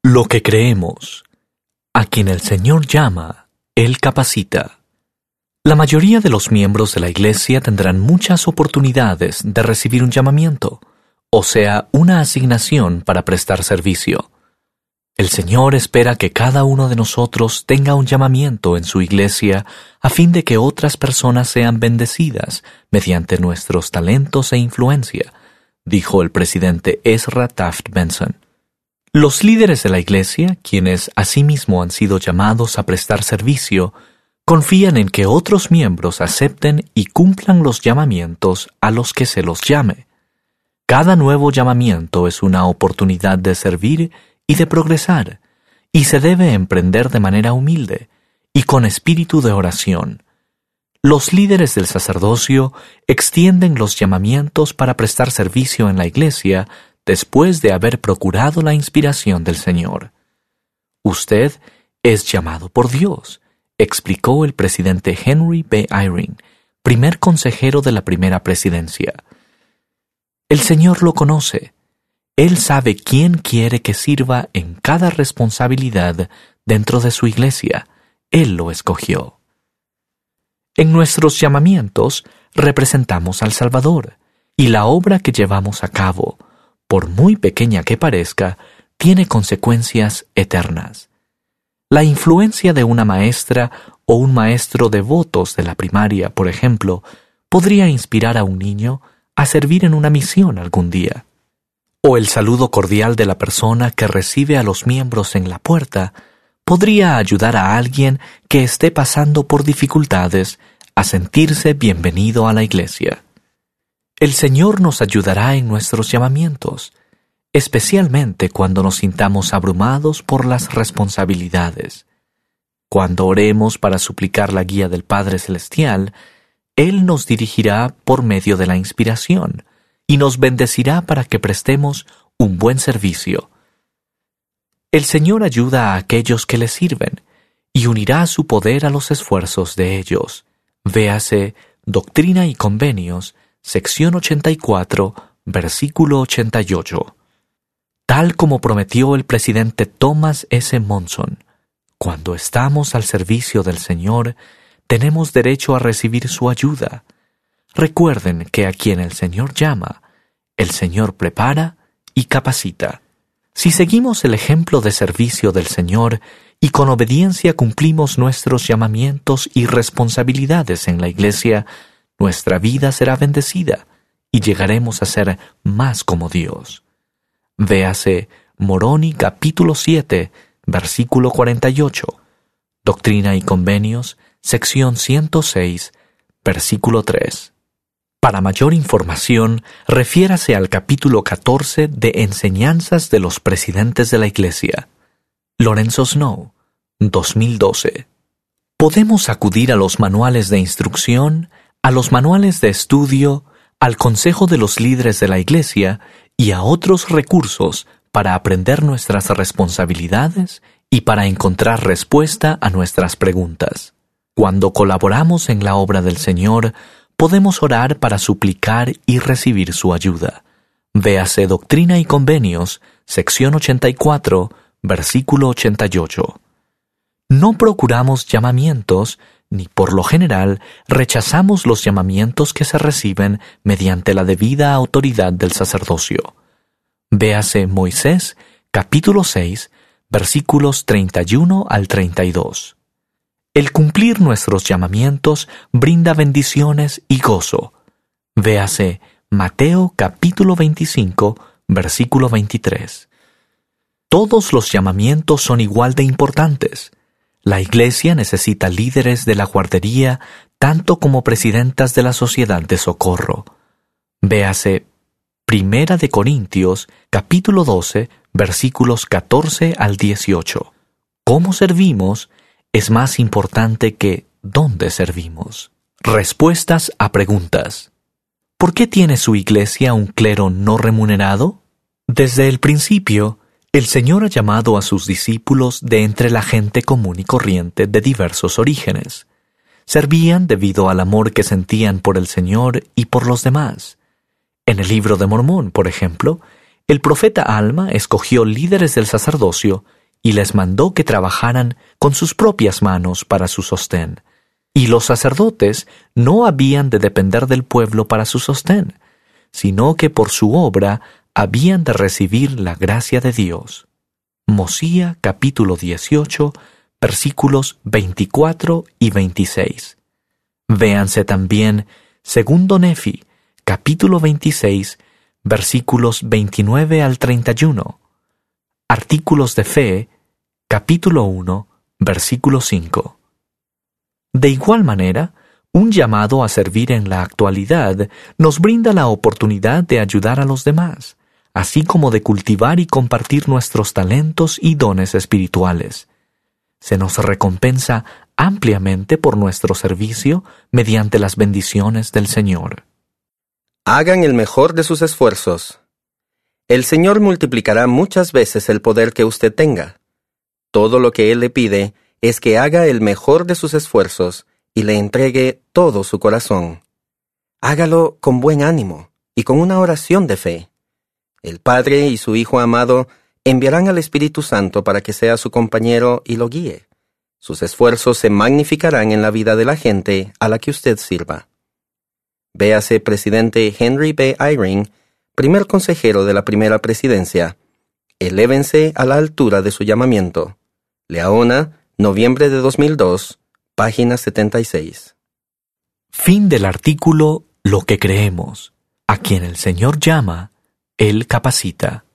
Lo que creemos. A quien el Señor llama, Él capacita. La mayoría de los miembros de la Iglesia tendrán muchas oportunidades de recibir un llamamiento, o sea, una asignación para prestar servicio. El Señor espera que cada uno de nosotros tenga un llamamiento en su Iglesia a fin de que otras personas sean bendecidas mediante nuestros talentos e influencia, dijo el presidente Ezra Taft Benson. Los líderes de la Iglesia, quienes asimismo han sido llamados a prestar servicio, confían en que otros miembros acepten y cumplan los llamamientos a los que se los llame. Cada nuevo llamamiento es una oportunidad de servir y de progresar, y se debe emprender de manera humilde y con espíritu de oración. Los líderes del sacerdocio extienden los llamamientos para prestar servicio en la Iglesia después de haber procurado la inspiración del Señor. Usted es llamado por Dios, explicó el presidente Henry B. Eyring, primer consejero de la primera presidencia. El Señor lo conoce. Él sabe quién quiere que sirva en cada responsabilidad dentro de su Iglesia. Él lo escogió. En nuestros llamamientos representamos al Salvador, y la obra que llevamos a cabo, por muy pequeña que parezca, tiene consecuencias eternas. La influencia de una maestra o un maestro de votos de la primaria, por ejemplo, podría inspirar a un niño a servir en una misión algún día. O el saludo cordial de la persona que recibe a los miembros en la puerta podría ayudar a alguien que esté pasando por dificultades a sentirse bienvenido a la Iglesia. El Señor nos ayudará en nuestros llamamientos, especialmente cuando nos sintamos abrumados por las responsabilidades. Cuando oremos para suplicar la guía del Padre Celestial, Él nos dirigirá por medio de la inspiración y nos bendecirá para que prestemos un buen servicio. El Señor ayuda a aquellos que le sirven y unirá su poder a los esfuerzos de ellos. Véase Doctrina y Convenios, sección 84, versículo 88. Tal como prometió el presidente Thomas S. Monson, cuando estamos al servicio del Señor, tenemos derecho a recibir su ayuda. Recuerden que a quien el Señor llama, el Señor prepara y capacita. Si seguimos el ejemplo de servicio del Señor y con obediencia cumplimos nuestros llamamientos y responsabilidades en la Iglesia, nuestra vida será bendecida y llegaremos a ser más como Dios. Véase Moroni capítulo 7, versículo 48, Doctrina y Convenios, sección 106, versículo 3. Para mayor información, refiérase al capítulo 14 de Enseñanzas de los Presidentes de la Iglesia. Lorenzo Snow, 2012. Podemos acudir a los manuales de instrucción, a los manuales de estudio, al Consejo de los Líderes de la Iglesia y a otros recursos para aprender nuestras responsabilidades y para encontrar respuesta a nuestras preguntas. Cuando colaboramos en la obra del Señor, podemos orar para suplicar y recibir su ayuda. Véase Doctrina y Convenios, sección 84, versículo 88. No procuramos llamamientos, ni por lo general rechazamos los llamamientos que se reciben mediante la debida autoridad del sacerdocio. Véase Moisés, capítulo 6, versículos 31 al 32. El cumplir nuestros llamamientos brinda bendiciones y gozo. Véase Mateo capítulo 25, versículo 23. Todos los llamamientos son igual de importantes. La Iglesia necesita líderes de la guardería tanto como presidentas de la sociedad de socorro. Véase Primera de Corintios capítulo 12, versículos 14 al 18. ¿Cómo servimos? Es más importante que ¿dónde servimos? Respuestas a preguntas. ¿Por qué tiene su Iglesia un clero no remunerado? Desde el principio, el Señor ha llamado a sus discípulos de entre la gente común y corriente de diversos orígenes. Servían debido al amor que sentían por el Señor y por los demás. En el Libro de Mormón, por ejemplo, el profeta Alma escogió líderes del sacerdocio y les mandó que trabajaran con sus propias manos para su sostén. Y los sacerdotes no habían de depender del pueblo para su sostén, sino que por su obra habían de recibir la gracia de Dios. Mosía capítulo 18, versículos 24 y 26. Véanse también segundo Nefi, capítulo 26, versículos 29 al 31. Artículos de Fe, capítulo 1, versículo 5. De igual manera, un llamado a servir en la actualidad nos brinda la oportunidad de ayudar a los demás, así como de cultivar y compartir nuestros talentos y dones espirituales. Se nos recompensa ampliamente por nuestro servicio mediante las bendiciones del Señor. Hagan el mejor de sus esfuerzos. El Señor multiplicará muchas veces el poder que usted tenga. Todo lo que Él le pide es que haga el mejor de sus esfuerzos y le entregue todo su corazón. Hágalo con buen ánimo y con una oración de fe. El Padre y su Hijo amado enviarán al Espíritu Santo para que sea su compañero y lo guíe. Sus esfuerzos se magnificarán en la vida de la gente a la que usted sirva. Véase presidente Henry B. Eyring, primer consejero de la primera presidencia. Elévense a la altura de su llamamiento. Leona, noviembre de 2002, página 76. Fin del artículo Lo que creemos. A quien el Señor llama, Él capacita.